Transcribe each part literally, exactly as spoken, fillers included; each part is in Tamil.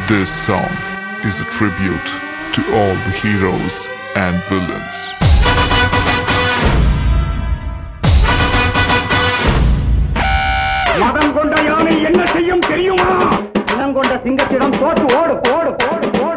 This song is a tribute to all the heroes and villains. மதம் கொண்ட யானை என்ன செய்யும் தெரியுமா? இனம் கொண்ட சிங்கத்திடம் தோற்று ஓடு ஓடு ஓடு ஓடு.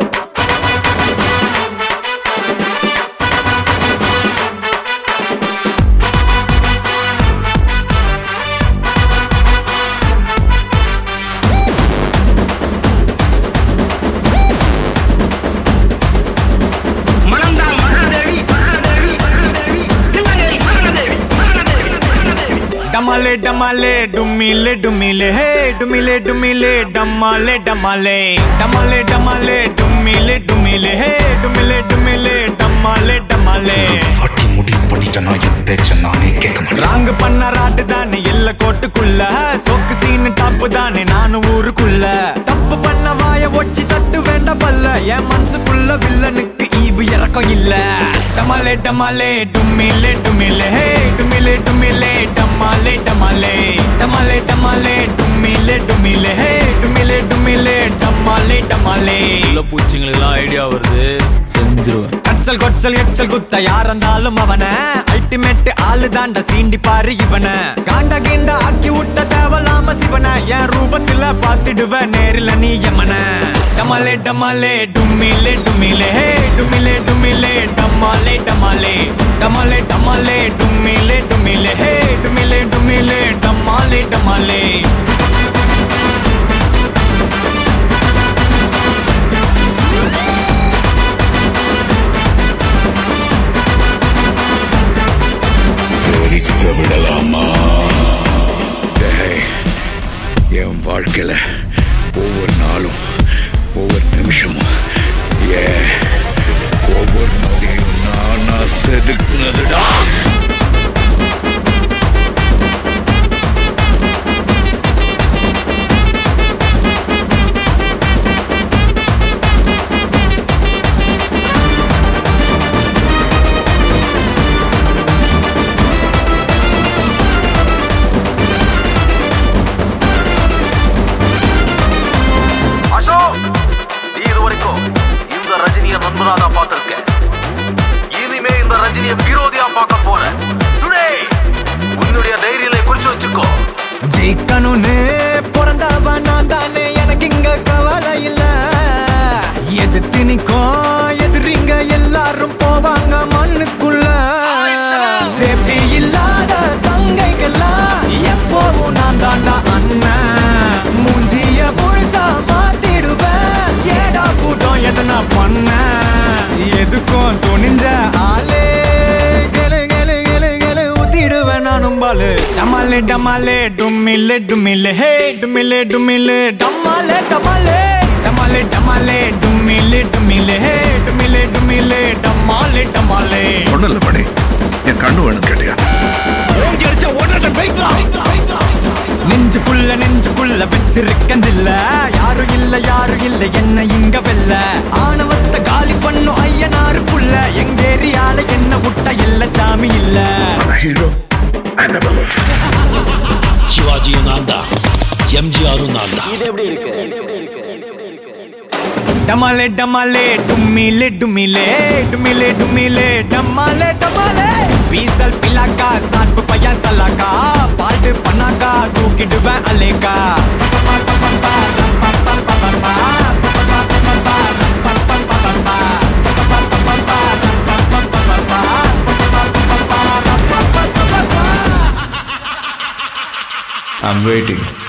Damale damale dumile dumile hey dumile dumile damale damale damale damale dumile dumile hey dumile dumile damale damale fatti முடிவு பண்ணிட்டனா என் பேச்ச நானே கேட்க மாட்டேன் ராங் பண்ண ராட் தானே எல்ல கோட்டுக்குள்ள சோக்கு சீன் டாப் தானே நானு ஊருக்குள்ள தப்பு பண்ண வாய ஒச்சி தட்டு வேண்ட பல்ல என் மனசுக்குள்ள வில்லனுக்கு ஈவு இறக்கம் இல்ல damale damale dumile dumile hey dumile dumile damale damale damale damale dumile dumile hey dumile dumile damale damale உள்ள பூச்சிங்களுக்குலாம் ஐடியா வருது செஞ்சிருவேன் கச்சல் கொச்சல் எச்சல் குத்த யாரந்தாலும் அவன அல்டிமேட் ஆளு தாண்ட சீண்டி பாரு இவன காண்ட கீண்ட ஆக்கி விட்ட தேவலாம சிவன என் ரூபத்துல பாத்துடுவ நேரில நீ யமன டமாலே டமாலே டும்மிலே டும்மிலே ஹே டும்மிலே டும்மிலே டமாலே டமாலே டமாலே டமாலே டும்மிலே டும்மிலே ஹே டும்மிலே டும்மிலே டமாலே டமாலே என் வாழ்க்கையில ஒவ்வொரு நாளும் ஒவ்வொரு நிமிஷமும் ஏ ஒவ்வொரு நொடியும் நானா செதுக்குனதுடா ஜெயிக்கணும்னு பிறந்தவ நான் தானே எனக்கு இங்க கவலை இல்ல எதிர்த்து நிக்கும் எதிரிங்க எல்லாரும் போவாங்க மண்ணுக்குள்ள சேஃப்டி இல்லாத தங்கைகள்லாம் எப்போவும் நான் தாண்டா அண்ணன் மூஞ்சிய முழுசா மாத்திடுவேன் ஏடா கூட்டம் எதனா பண்ண எதுக்கும் துணிஞ்ச ஆளே Damale damale dumile dumile hey dumile dumile damale damale damale damale dumile dumile hey dumile dumile damale damale ஒண்ணல படி என் கண்ணு வேணும் கேட்டியா ஓங்கி அடிச்ச ஓடற பைக்லா நெஞ்சுக்குள்ள நெஞ்சுக்குள்ள வச்சிருக்கந்தில்ல யாரும் இல்ல யாரும் இல்ல என்ன இங்க வெல்ல ஆணவத்தை காலி பண்ணும் ஐயனாருக்குள்ள எங்க ஏரியால என்ன விட்ட இல்ல சாமி இல்ல ஹீரோ I never looked. சிவாஜியும் நான் தான் எம்ஜிஆரும் நான் தான் இது எப்படி இருக்கு? டமாலே டமாலே டும்மிலே டும்மிலே டும்மிலே டும்மிலே டமாலே டமாலே பீசல் பிலாக்கா சாட் பையா சலாக்கா பால்டு பண்ணாக்கா தூக்கிடுவேன் அலேக்கா I'm waiting.